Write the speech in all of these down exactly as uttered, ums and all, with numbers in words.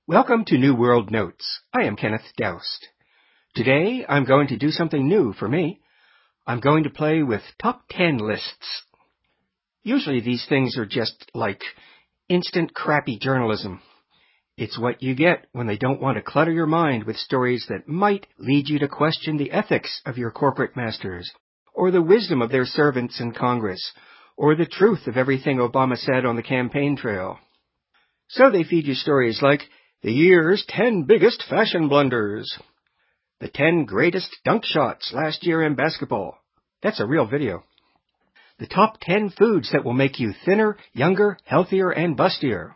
Welcome to New World Notes. I am Kenneth Doust. Today, I'm going to do something new for me. I'm going to play with top ten lists. Usually these things are just like instant crappy journalism. It's what you get when they don't want to clutter your mind with stories that might lead you to question the ethics of your corporate masters, or the wisdom of their servants in Congress, or the truth of everything Obama said on the campaign trail. So they feed you stories like the year's ten biggest fashion blunders, the ten greatest dunk shots last year in basketball. That's a real video. The top ten foods that will make you thinner, younger, healthier, and bustier.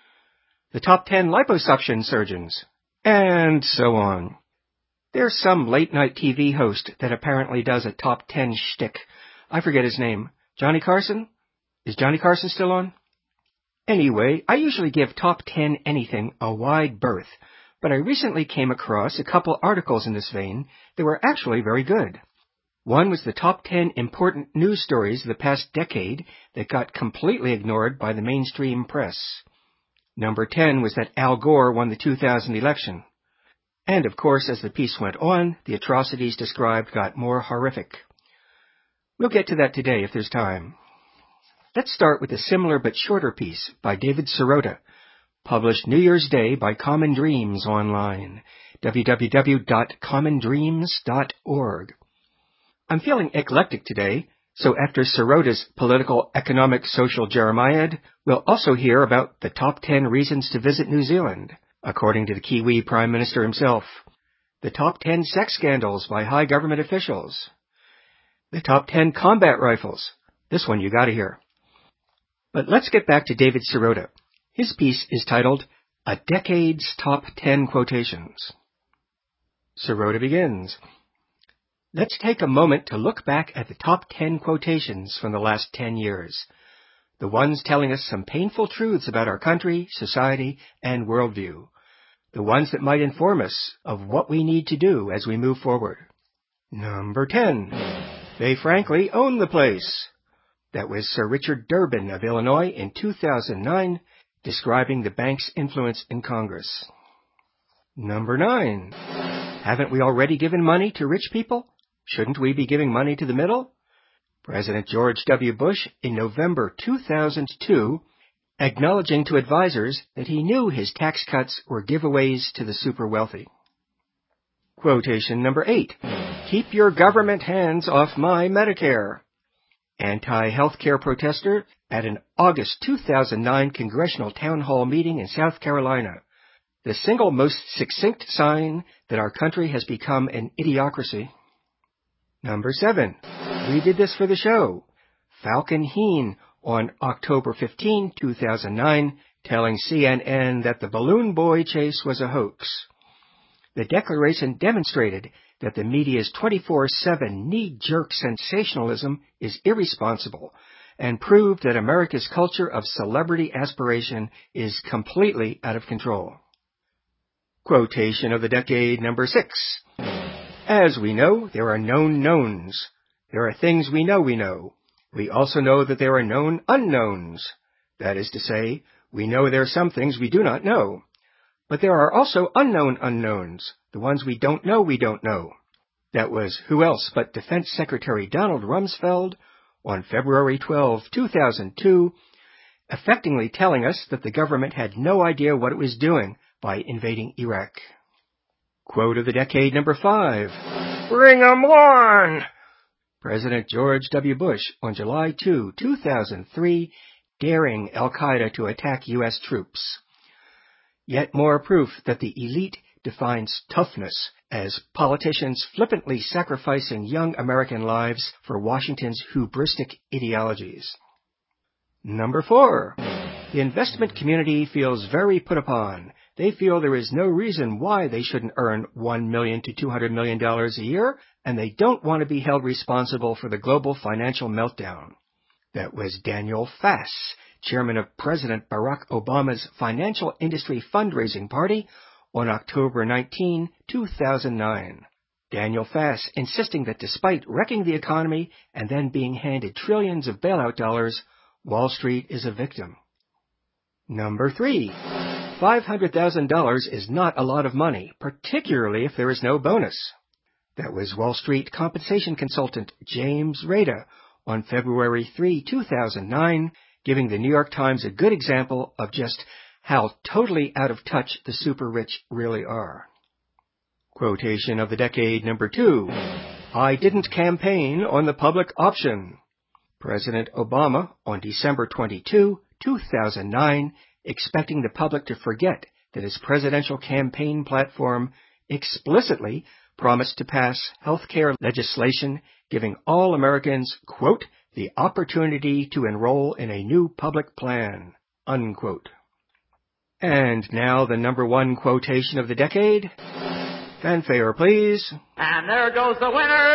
The top ten liposuction surgeons. And so on. There's some late-night T V host that apparently does a top ten shtick. I forget his name. Johnny Carson? Is Johnny Carson still on? Anyway, I usually give top ten anything a wide berth, but I recently came across a couple articles in this vein that were actually very good. One was the top ten important news stories of the past decade that got completely ignored by the mainstream press. Number ten was that Al Gore won the two thousand election. And of course, as the piece went on, the atrocities described got more horrific. We'll get to that today if there's time. Let's start with a similar but shorter piece by David Sirota, published New Year's Day by Common Dreams online, w w w dot common dreams dot org. I'm feeling eclectic today, so after Sirota's political, economic, social Jeremiad, we'll also hear about the top ten reasons to visit New Zealand, according to the Kiwi Prime Minister himself, the top ten sex scandals by high government officials, the top ten combat rifles. This one you gotta hear. But let's get back to David Sirota. His piece is titled, A Decade's Top ten Quotations. Sirota begins. Let's take a moment to look back at the top ten quotations from the last ten years. The ones telling us some painful truths about our country, society, and worldview. The ones that might inform us of what we need to do as we move forward. Number ten. They frankly own the place. That was Sir Richard Durbin of Illinois in two thousand nine, describing the bank's influence in Congress. Number nine. Haven't we already given money to rich people? Shouldn't we be giving money to the middle? President George W. Bush in November two thousand two, acknowledging to advisers that he knew his tax cuts were giveaways to the super wealthy. Quotation number eight. Keep your government hands off my Medicare. Anti-healthcare protester at an August two thousand nine congressional town hall meeting in South Carolina. The single most succinct sign that our country has become an idiocracy. Number seven. We did this for the show. Falcon Heen on October fifteenth, two thousand nine, telling C N N that the balloon boy chase was a hoax. The declaration demonstrated that the media's twenty-four seven knee-jerk sensationalism is irresponsible and proved that America's culture of celebrity aspiration is completely out of control. Quotation of the decade number six. As we know, there are known knowns. There are things we know we know. We also know that there are known unknowns. That is to say, we know there are some things we do not know. But there are also unknown unknowns, the ones we don't know we don't know. That was who else but Defense Secretary Donald Rumsfeld on February twelfth, two thousand two, effectively telling us that the government had no idea what it was doing by invading Iraq. Quote of the decade number five. Bring 'em on! President George W. Bush on July second, two thousand three, daring Al-Qaeda to attack U S troops. Yet more proof that the elite defines toughness as politicians flippantly sacrificing young American lives for Washington's hubristic ideologies. Number four. The investment community feels very put upon. They feel there is no reason why they shouldn't earn one million dollars to two hundred million dollars a year, and they don't want to be held responsible for the global financial meltdown. That was Daniel Fass, chairman of President Barack Obama's Financial Industry Fundraising Party, on October nineteenth, two thousand nine. Daniel Fass insisting that despite wrecking the economy and then being handed trillions of bailout dollars, Wall Street is a victim. Number three. five hundred thousand dollars is not a lot of money, particularly if there is no bonus. That was Wall Street compensation consultant James Rada on February third, two thousand nine, giving the New York Times a good example of just how totally out of touch the super rich really are. Quotation of the decade number two. I didn't campaign on the public option. President Obama on December twenty-second, two thousand nine, expecting the public to forget that his presidential campaign platform explicitly promised to pass health care legislation giving all Americans, quote, the opportunity to enroll in a new public plan, unquote. And now the number one quotation of the decade. Fanfare, please. And there goes the winner!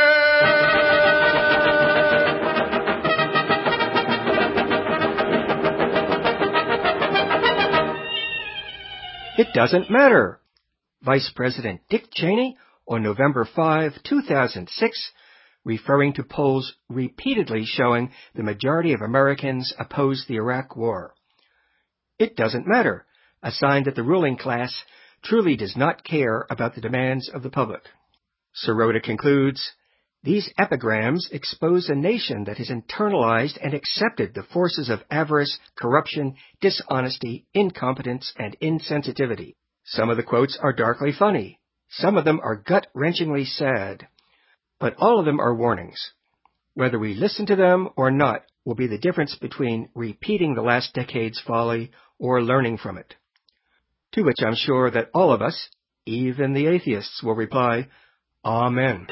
It doesn't matter. Vice President Dick Cheney on November fifth, two thousand six, referring to polls repeatedly showing the majority of Americans oppose the Iraq War. It doesn't matter, a sign that the ruling class truly does not care about the demands of the public. Sirota concludes, these epigrams expose a nation that has internalized and accepted the forces of avarice, corruption, dishonesty, incompetence, and insensitivity. Some of the quotes are darkly funny. Some of them are gut-wrenchingly sad. But all of them are warnings. Whether we listen to them or not will be the difference between repeating the last decade's folly or learning from it. To which I'm sure that all of us, even the atheists, will reply, Amen.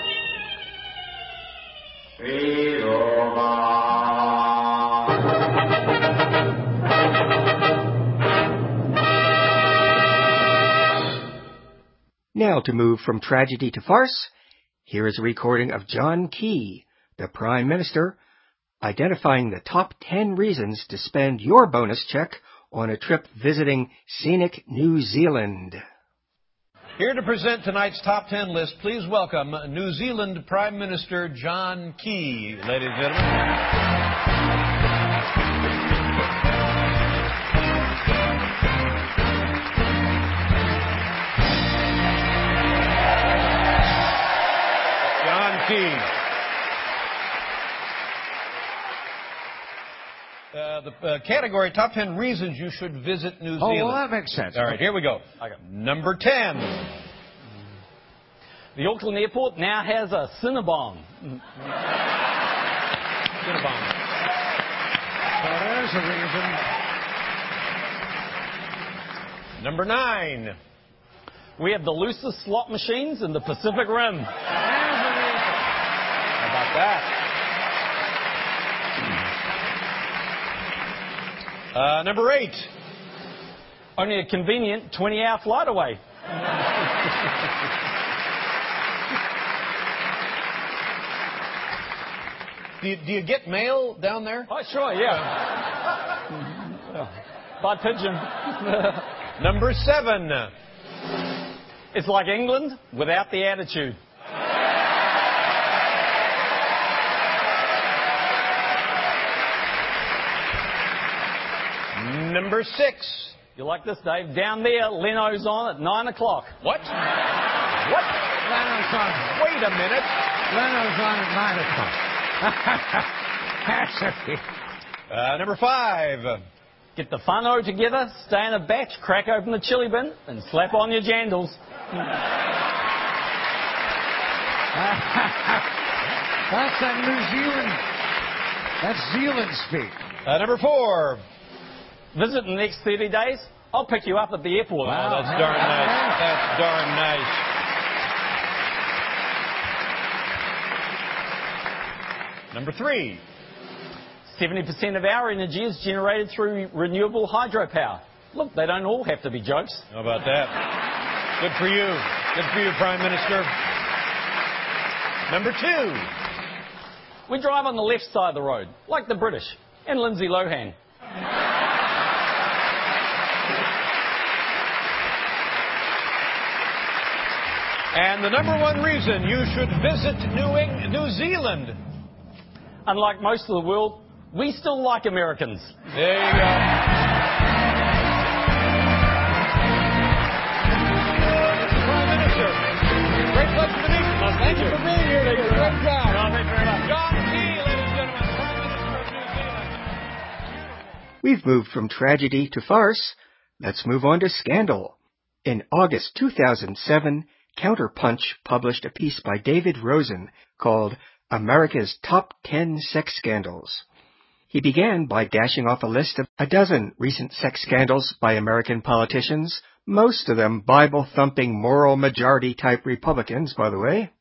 Now to move from tragedy to farce, here is a recording of John Key, the Prime Minister, identifying the top ten reasons to spend your bonus check on a trip visiting scenic New Zealand. Here to present tonight's top ten list, please welcome New Zealand Prime Minister John Key, ladies and gentlemen. Uh, the uh, category, top ten reasons you should visit New Zealand. Oh, well, that makes sense. All right, here we go. Number ten. The Auckland Airport now has a Cinnabon. Cinnabon. So there's a reason. Number nine. We have the loosest slot machines in the Pacific Rim. There's a reason. How about that? Uh, number eight. Only a convenient twenty-hour flight away. do, you, do you get mail down there? Oh, sure, yeah. By pigeon. Number seven. It's like England without the attitude. Number six. You like this, Dave? Down there, Leno's on at nine o'clock. What? What? Leno's on. Wait a minute. Leno's on at nine o'clock. uh, number five. Get the whānau together, stay in a batch, crack open the chili bin, and slap on your jandals. That's that New Zealand. That's Zealand speak. Uh, number four. Visit in the next thirty days. I'll pick you up at the airport. Wow, oh, that's darn nice. That's darn nice. Number three. seventy percent of our energy is generated through renewable hydropower. Look, they don't all have to be jokes. How about that? Good for you. Good for you, Prime Minister. Number two. We drive on the left side of the road, like the British and Lindsay Lohan. And the number one reason you should visit New, Eng- New Zealand. Unlike most of the world, we still like Americans. There you go. We've moved from tragedy to farce. Let's move on to scandal. In August two thousand seven, Counterpunch published a piece by David Rosen called America's Top ten Sex Scandals. He began by dashing off a list of a dozen recent sex scandals by American politicians, most of them Bible-thumping moral majority-type Republicans, by the way.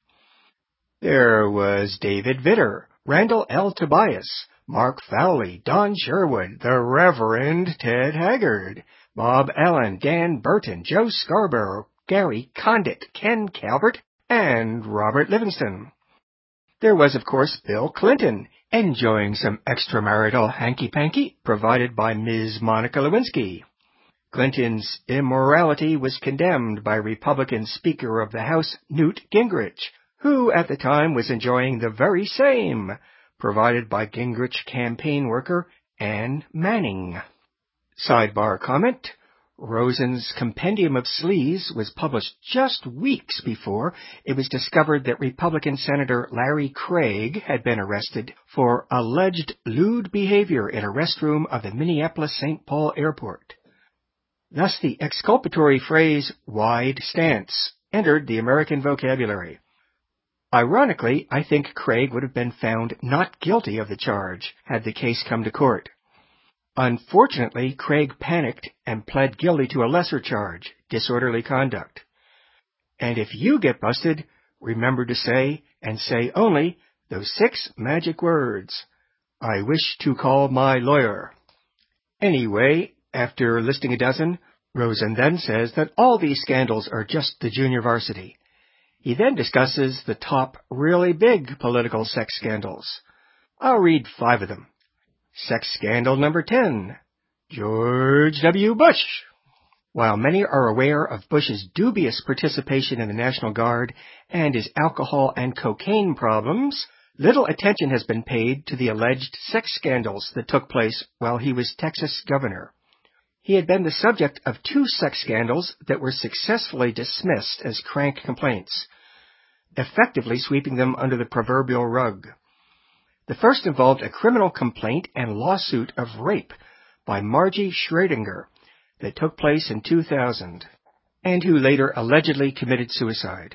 There was David Vitter, Randall L. Tobias, Mark Fowley, Don Sherwood, the Reverend Ted Haggard, Bob Allen, Dan Burton, Joe Scarborough, Gary Condit, Ken Calvert, and Robert Livingston. There was, of course, Bill Clinton, enjoying some extramarital hanky-panky provided by Miz Monica Lewinsky. Clinton's immorality was condemned by Republican Speaker of the House Newt Gingrich, who at the time was enjoying the very same, provided by Gingrich campaign worker Ann Manning. Sidebar comment. Rosen's Compendium of Sleaze was published just weeks before it was discovered that Republican Senator Larry Craig had been arrested for alleged lewd behavior in a restroom of the Minneapolis-Saint Paul Airport. Thus the exculpatory phrase, wide stance, entered the American vocabulary. Ironically, I think Craig would have been found not guilty of the charge had the case come to court. Unfortunately, Craig panicked and pled guilty to a lesser charge, disorderly conduct. And if you get busted, remember to say, and say only, those six magic words. I wish to call my lawyer. Anyway, after listing a dozen, Rosen then says that all these scandals are just the junior varsity. He then discusses the top really big political sex scandals. I'll read five of them. Sex scandal number ten, George W. Bush. While many are aware of Bush's dubious participation in the National Guard and his alcohol and cocaine problems, little attention has been paid to the alleged sex scandals that took place while he was Texas governor. He had been the subject of two sex scandals that were successfully dismissed as crank complaints, effectively sweeping them under the proverbial rug. The first involved a criminal complaint and lawsuit of rape by Margie Schrodinger that took place in two thousand, and who later allegedly committed suicide.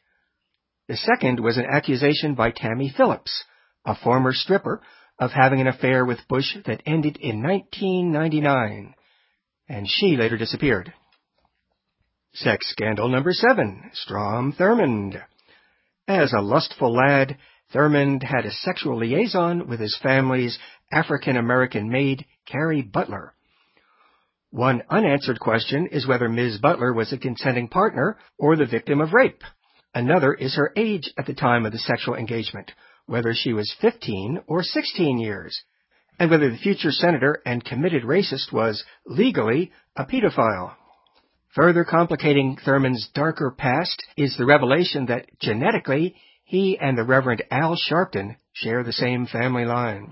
The second was an accusation by Tammy Phillips, a former stripper, of having an affair with Bush that ended in nineteen ninety-nine, and she later disappeared. Sex scandal number seven, Strom Thurmond. As a lustful lad, Thurmond had a sexual liaison with his family's African-American maid, Carrie Butler. One unanswered question is whether Miz Butler was a consenting partner or the victim of rape. Another is her age at the time of the sexual engagement, whether she was fifteen or sixteen years, and whether the future senator and committed racist was, legally, a pedophile. Further complicating Thurmond's darker past is the revelation that, genetically, he and the Reverend Al Sharpton share the same family line.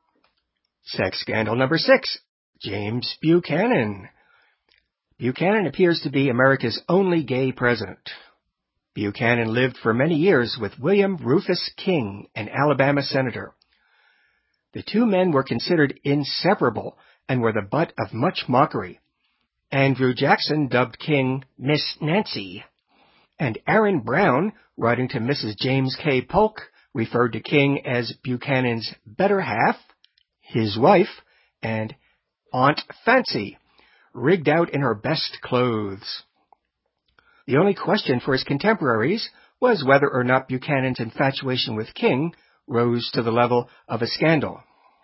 Sex scandal number six, James Buchanan. Buchanan appears to be America's only gay president. Buchanan lived for many years with William Rufus King, an Alabama senator. The two men were considered inseparable and were the butt of much mockery. Andrew Jackson dubbed King Miss Nancy, and Aaron Brown, writing to Missus James K. Polk, referred to King as Buchanan's better half, his wife, and Aunt Fancy, rigged out in her best clothes. The only question for his contemporaries was whether or not Buchanan's infatuation with King rose to the level of a scandal.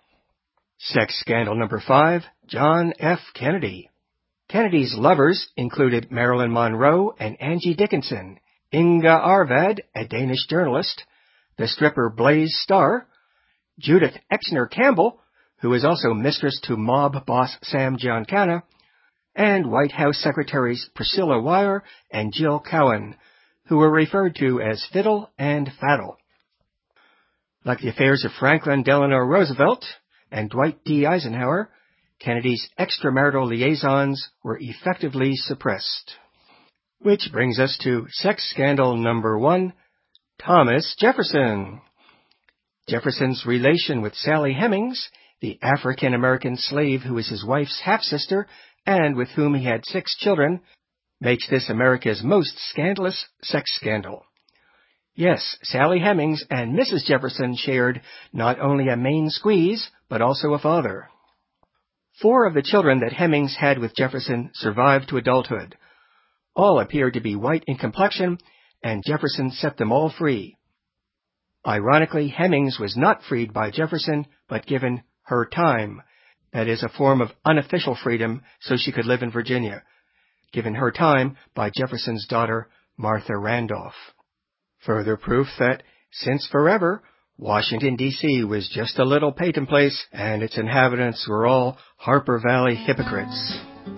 Sex scandal number five, John F. Kennedy. Kennedy's lovers included Marilyn Monroe and Angie Dickinson, Inga Arvad, a Danish journalist, the stripper Blaze Starr, Judith Exner Campbell, who was also mistress to mob boss Sam Giancana, and White House Secretaries Priscilla Weier and Jill Cowan, who were referred to as Fiddle and Faddle. Like the affairs of Franklin Delano Roosevelt and Dwight D. Eisenhower, Kennedy's extramarital liaisons were effectively suppressed. Which brings us to sex scandal number one, Thomas Jefferson. Jefferson's relation with Sally Hemings the African-American slave who was his wife's half-sister and with whom he had six children, makes this America's most scandalous sex scandal. Yes, Sally Hemings and Missus Jefferson shared not only a main squeeze, but also a father. Four of the children that Hemings had with Jefferson survived to adulthood. All appeared to be white in complexion, and Jefferson set them all free. Ironically, Hemings was not freed by Jefferson, but given her time, that is, a form of unofficial freedom so she could live in Virginia, given her time by Jefferson's daughter, Martha Randolph. Further proof that, since forever, Washington, D C was just a little Peyton Place, and its inhabitants were all Harper Valley hypocrites.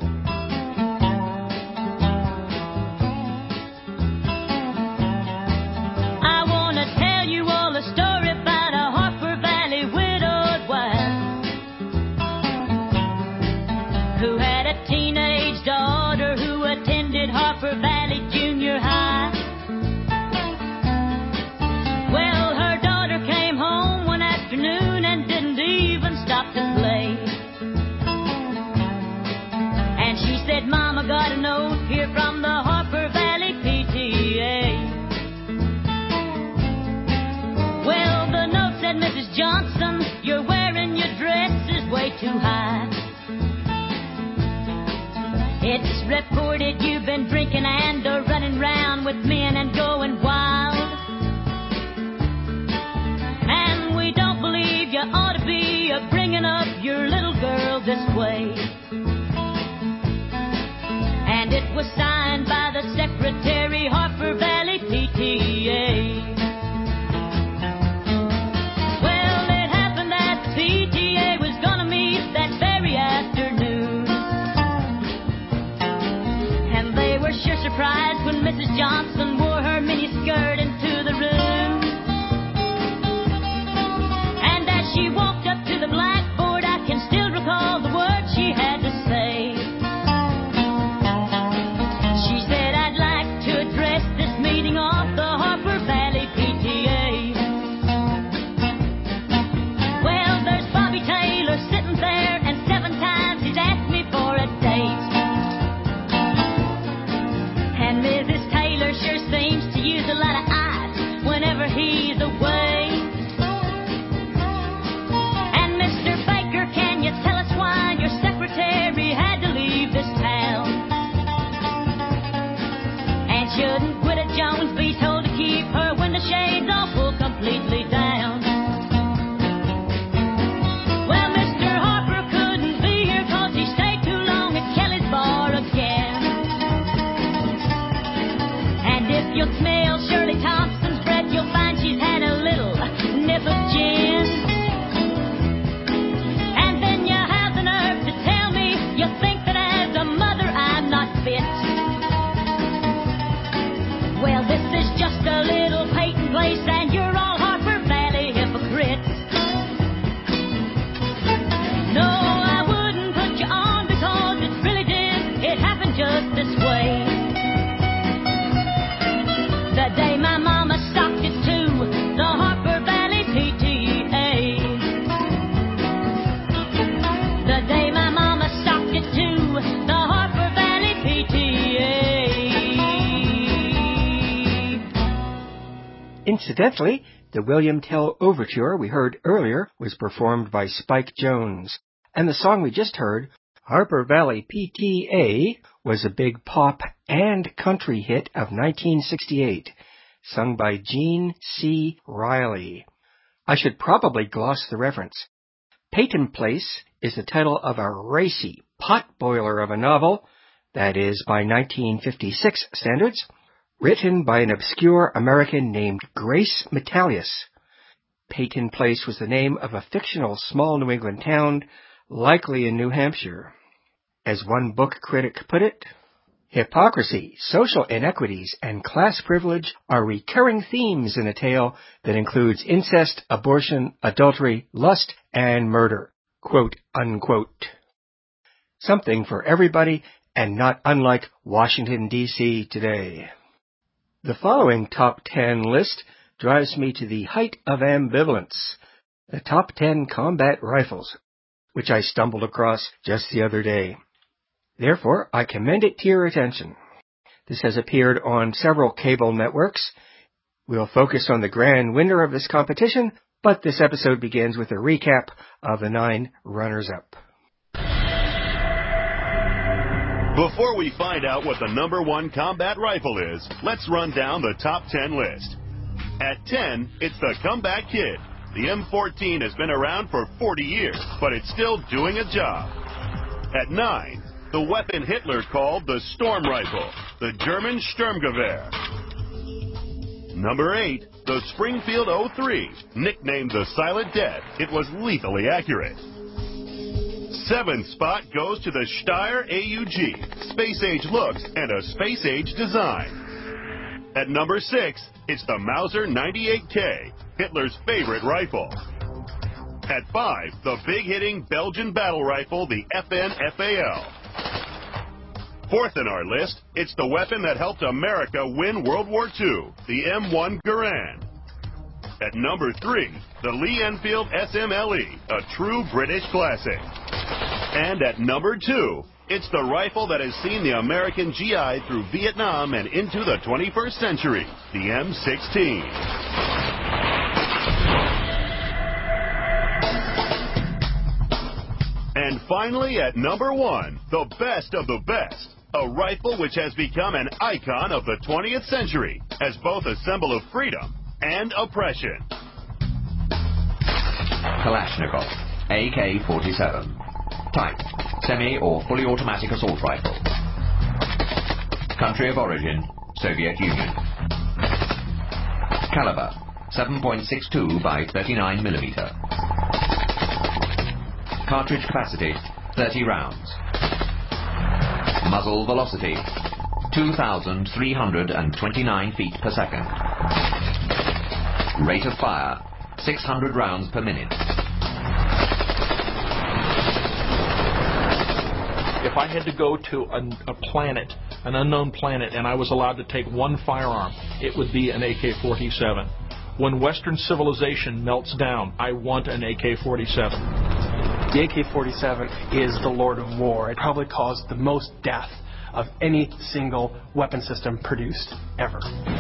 Got a note here from the Harper Valley P T A. Well, the note said, Missus Johnson, you're wearing your dress is way too high. It's reported you've been drinking and uh, running round with men and going wild. And we don't believe you ought to be uh, bringing up your little girl this way. And it was signed by the Secretary, Harper Valley P T A. Well, it happened that the P T A was gonna meet that very afternoon. And they were sure surprised when Missus Johnson wore her miniskirt into the room. And as she walked up to the blackboard, I can still recall the words she had to say. He's away. And Mister Baker, can you tell us why your secretary had to leave this town? And shouldn't Gwida Jones be told to keep her window shades all pulled completely down? Well, Mister Harper couldn't be here 'cause he stayed too long at Kelly's bar again. And if you'll smell Shirley Thompson's breath, you'll find she's had a little nip of gin. And then you have the nerve to tell me you think that as a mother I'm not fit. Well, this is just a little Peyton Place, and you're all Harper Valley hypocrites. No, I wouldn't put you on because it really did. It happened just this way. The day my mama stopped it to the Harper Valley P T A. The day my mama stopped it to the Harper Valley P T A. Incidentally, the William Tell Overture we heard earlier was performed by Spike Jones, and the song we just heard, Harper Valley P T A, was a big pop and country hit of nineteen sixty-eight, sung by Gene C. Riley. I should probably gloss the reference. Peyton Place is the title of a racy potboiler of a novel, that is, by nineteen fifty-six standards, written by an obscure American named Grace Metalius. Peyton Place was the name of a fictional small New England town, likely in New Hampshire. As one book critic put it, hypocrisy, social inequities, and class privilege are recurring themes in a tale that includes incest, abortion, adultery, lust, and murder. Quote, unquote. Something for everybody, and not unlike Washington, D C today. The following top ten list drives me to the height of ambivalence. The top ten combat rifles. which I stumbled across just the other day. Therefore, I commend it to your attention. This has appeared on several cable networks. We'll focus on the grand winner of this competition, but this episode begins with a recap of the nine runners-up. Before we find out what the number one combat rifle is, let's run down the top ten list. At ten, it's the Comeback Kid. The M fourteen has been around for forty years, but it's still doing a job. At nine, the weapon Hitler called the Storm Rifle, the German Sturmgewehr. Number eight, the Springfield oh three, nicknamed the Silent Death. It was lethally accurate. Seventh spot goes to the Steyr A U G, space-age looks and a space-age design. At number six, it's the Mauser ninety-eight K, Hitler's favorite rifle. At five, the big-hitting Belgian battle rifle, the F N F A L. Fourth in our list, it's the weapon that helped America win World War Two, the M one Garand. At number three, the Lee Enfield S M L E, a true British classic. And at number two, it's the rifle that has seen the American G I through Vietnam and into the twenty-first century, the M sixteen. And finally, at number one, the best of the best, a rifle which has become an icon of the twentieth century as both a symbol of freedom and oppression. Kalashnikov, A K forty-seven. Type, semi or fully automatic assault rifle. Country of origin, Soviet Union. Caliber, seven point six two by thirty-nine millimeter. Cartridge capacity, thirty rounds. Muzzle velocity, two thousand three hundred twenty-nine feet per second. Rate of fire, six hundred rounds per minute. If I had to go to a, a planet, an unknown planet, and I was allowed to take one firearm, it would be an A K forty-seven. When Western civilization melts down, I want an A K forty-seven. The A K forty-seven is the Lord of War. It probably caused the most death of any single weapon system produced ever.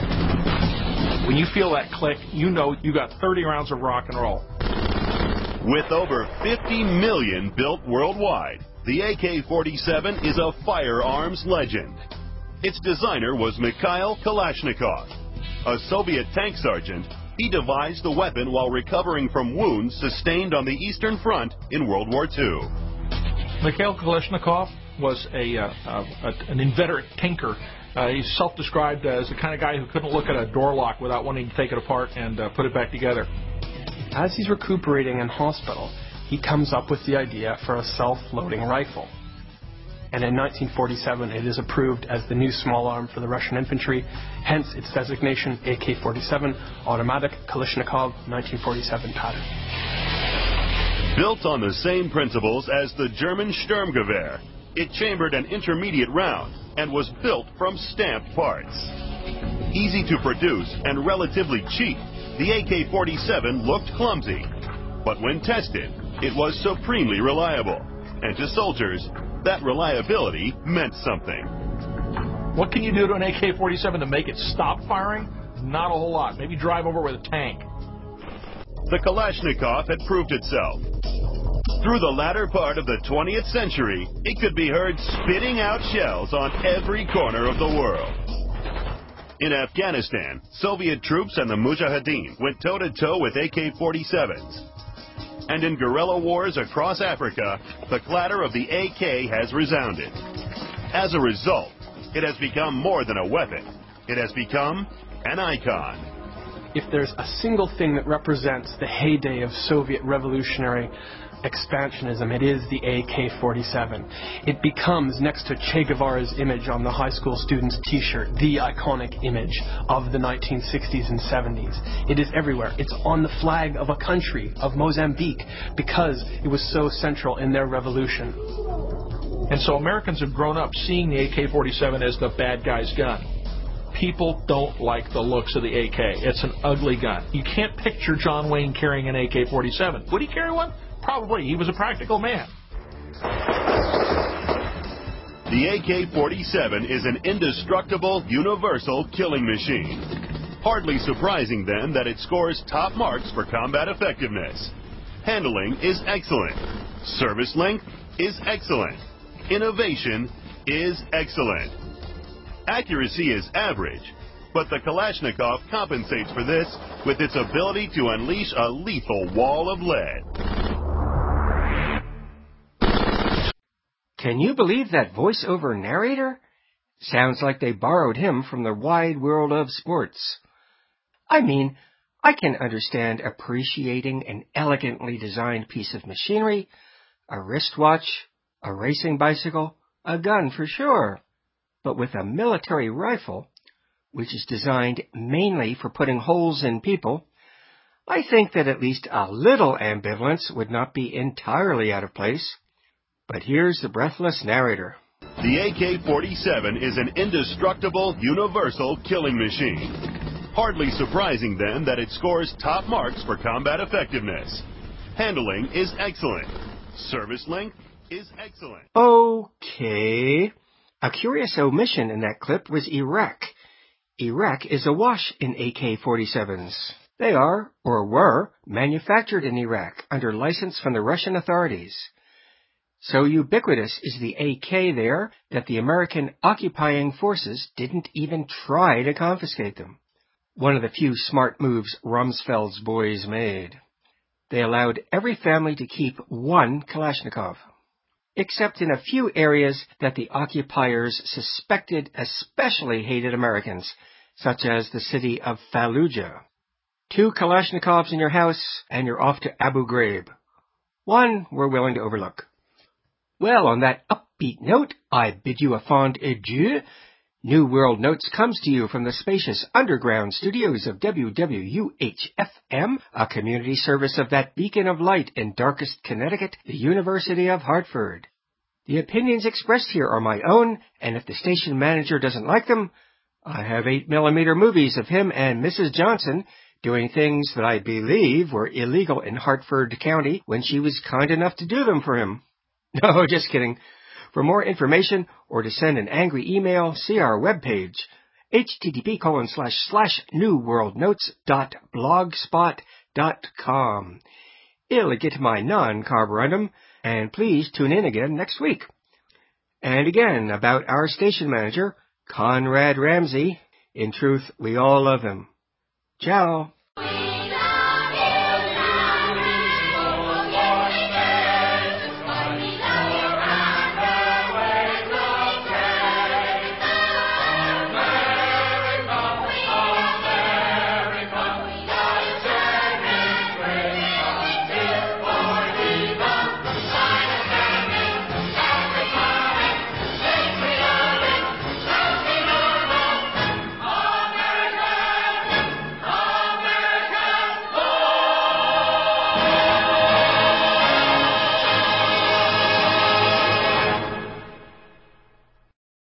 When you feel that click, you know you got thirty rounds of rock and roll. With over fifty million built worldwide, the A K forty-seven is a firearms legend. Its designer was Mikhail Kalashnikov. A Soviet tank sergeant, he devised the weapon while recovering from wounds sustained on the Eastern Front in World War Two. Mikhail Kalashnikov was a, uh, uh, an inveterate tinker. Uh, he's self-described as the kind of guy who couldn't look at a door lock without wanting to take it apart and uh, put it back together. As he's recuperating in hospital, he comes up with the idea for a self-loading rifle. And in nineteen forty-seven, it is approved as the new small arm for the Russian infantry, hence its designation A K forty-seven, Automatic Kalashnikov nineteen forty-seven pattern. Built on the same principles as the German Sturmgewehr, it chambered an intermediate round and was built from stamped parts. Easy to produce and relatively cheap, the A K forty-seven looked clumsy, but when tested, it was supremely reliable, and to soldiers, that reliability meant something. What can you do to an A K forty-seven to make it stop firing? Not a whole lot. Maybe drive over with a tank. The Kalashnikov had proved itself. Through the latter part of the twentieth century, it could be heard spitting out shells on every corner of the world. In Afghanistan, Soviet troops and the Mujahideen went toe-to-toe with A K forty-sevens. And in guerrilla wars across Africa, the clatter of the A K has resounded. As a result, it has become more than a weapon. It has become an icon. If there's a single thing that represents the heyday of Soviet revolutionary expansionism, it is the A K forty-seven. It becomes, next to Che Guevara's image on the high school student's t-shirt, the iconic image of the nineteen sixties and seventies. It is everywhere. It's on the flag of a country, of Mozambique, because it was so central in their revolution. And so Americans have grown up seeing the A K forty-seven as the bad guy's gun. people don't like the looks of the A K. It's an ugly gun. You can't picture John Wayne carrying an A K forty-seven. Would he carry one? Probably. He was a practical man. The A K forty-seven is an indestructible, universal killing machine. Hardly surprising, then, that it scores top marks for combat effectiveness. Handling is excellent. Service length is excellent. Innovation is excellent. Accuracy is average, but the Kalashnikov compensates for this with its ability to unleash a lethal wall of lead. Can you believe that voice-over narrator? Sounds like they borrowed him from the wide world of sports. I mean, I can understand appreciating an elegantly designed piece of machinery, a wristwatch, a racing bicycle, a gun for sure. But with a military rifle, which is designed mainly for putting holes in people, I think that at least a little ambivalence would not be entirely out of place. But here's the breathless narrator. The A K forty-seven is an indestructible, universal killing machine. Hardly surprising, then, that it scores top marks for combat effectiveness. Handling is excellent. Service length is excellent. Okay. A curious omission in that clip was Iraq. Iraq is awash in A K forty-sevens. They are, or were, manufactured in Iraq under license from the Russian authorities. So ubiquitous is the A K there that the American occupying forces didn't even try to confiscate them. One of the few smart moves Rumsfeld's boys made. They allowed every family to keep one Kalashnikov, except in a few areas that the occupiers suspected especially hated Americans, such as the city of Fallujah. Two Kalashnikovs in your house, and you're off to Abu Ghraib. One we're willing to overlook. Well, on that upbeat note, I bid you a fond adieu. New World Notes comes to you from the spacious underground studios of W W U H F M, a community service of that beacon of light in darkest Connecticut, the University of Hartford. The opinions expressed here are my own, and if the station manager doesn't like them, I have eight millimeter movies of him and Missus Johnson doing things that I believe were illegal in Hartford County when she was kind enough to do them for him. No, just kidding. For more information or to send an angry email, see our webpage, http colon slash slash newworldnotes dot blogspot dot com. Illegit my non-carborundum, and please tune in again next week. And again, about our station manager, Conrad Ramsey. In truth, we all love him. Ciao.